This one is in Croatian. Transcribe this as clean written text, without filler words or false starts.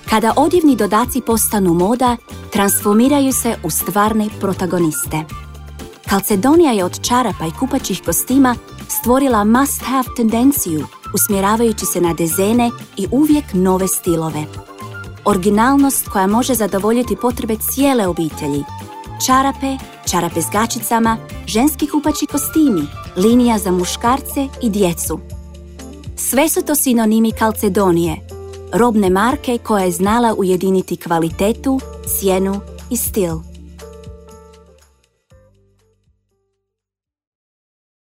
Kada odjevni dodaci postanu moda, transformiraju se u stvarne protagoniste. Calzedonia je od čarapa i kupaćih kostima stvorila must-have tendenciju, usmjeravajući se na dezene i uvijek nove stilove. Originalnost koja može zadovoljiti potrebe cijele obitelji. Čarape s gačicama, ženski kupaći kostimi, linija za muškarce i djecu. Sve su to sinonimi Calzedonije, robne marke koja je znala ujediniti kvalitetu, cijenu i stil.